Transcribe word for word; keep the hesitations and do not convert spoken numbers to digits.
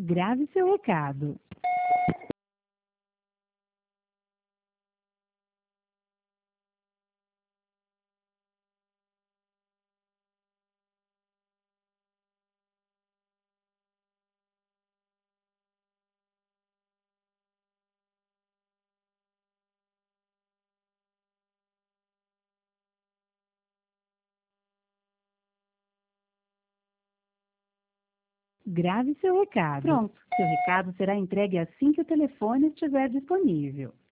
Grave seu recado. Grave seu recado. Pronto, seu recado será entregue assim que o telefone estiver disponível.